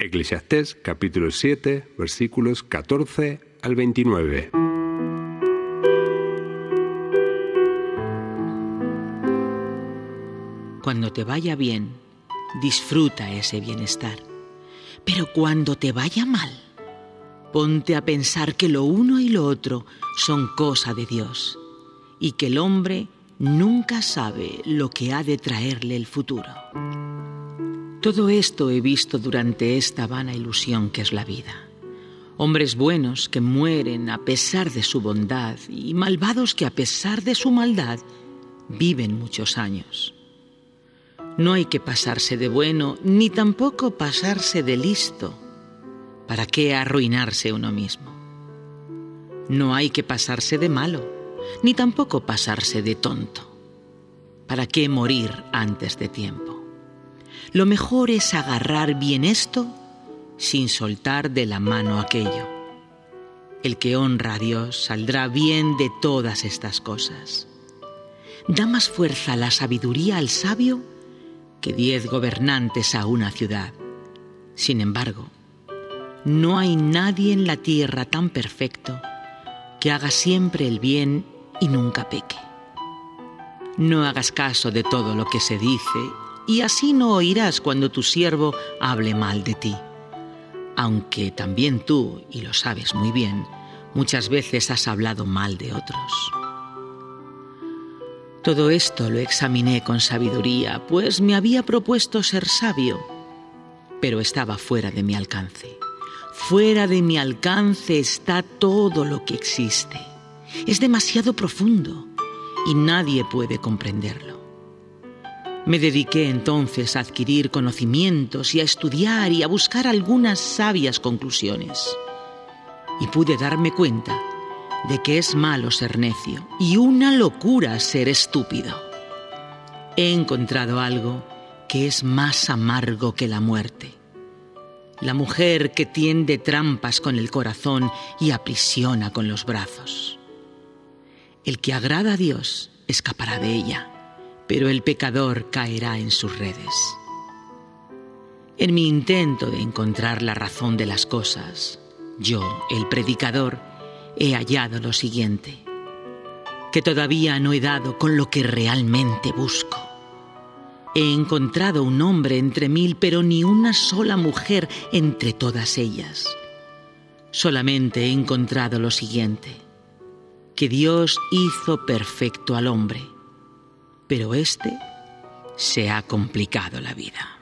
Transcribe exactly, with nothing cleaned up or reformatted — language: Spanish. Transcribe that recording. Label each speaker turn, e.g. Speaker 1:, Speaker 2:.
Speaker 1: Eclesiastés capítulo siete, versículos catorce al veintinueve.
Speaker 2: Cuando te vaya bien, disfruta ese bienestar. Pero cuando te vaya mal, ponte a pensar que lo uno y lo otro son cosa de Dios y que el hombre nunca sabe lo que ha de traerle el futuro. Todo esto he visto durante esta vana ilusión que es la vida. Hombres buenos que mueren a pesar de su bondad y malvados que a pesar de su maldad viven muchos años. No hay que pasarse de bueno ni tampoco pasarse de listo. ¿Para qué arruinarse uno mismo? No hay que pasarse de malo ni tampoco pasarse de tonto. ¿Para qué morir antes de tiempo? Lo mejor es agarrar bien esto sin soltar de la mano aquello. El que honra a Dios saldrá bien de todas estas cosas. Da más fuerza la sabiduría al sabio que diez gobernantes a una ciudad. Sin embargo, no hay nadie en la tierra tan perfecto que haga siempre el bien y nunca peque. No hagas caso de todo lo que se dice y así no oirás cuando tu siervo hable mal de ti. Aunque también tú, y lo sabes muy bien, muchas veces has hablado mal de otros. Todo esto lo examiné con sabiduría, pues me había propuesto ser sabio, pero estaba fuera de mi alcance. Fuera de mi alcance está todo lo que existe. Es demasiado profundo y nadie puede comprenderlo. Me dediqué entonces a adquirir conocimientos y a estudiar y a buscar algunas sabias conclusiones. Y pude darme cuenta de que es malo ser necio y una locura ser estúpido. He encontrado algo que es más amargo que la muerte. La mujer que tiende trampas con el corazón y aprisiona con los brazos. El que agrada a Dios escapará de ella, pero el pecador caerá en sus redes. En mi intento de encontrar la razón de las cosas, yo, el predicador, he hallado lo siguiente, que todavía no he dado con lo que realmente busco. He encontrado un hombre entre mil, pero ni una sola mujer entre todas ellas. Solamente he encontrado lo siguiente, que Dios hizo perfecto al hombre, pero éste se ha complicado la vida.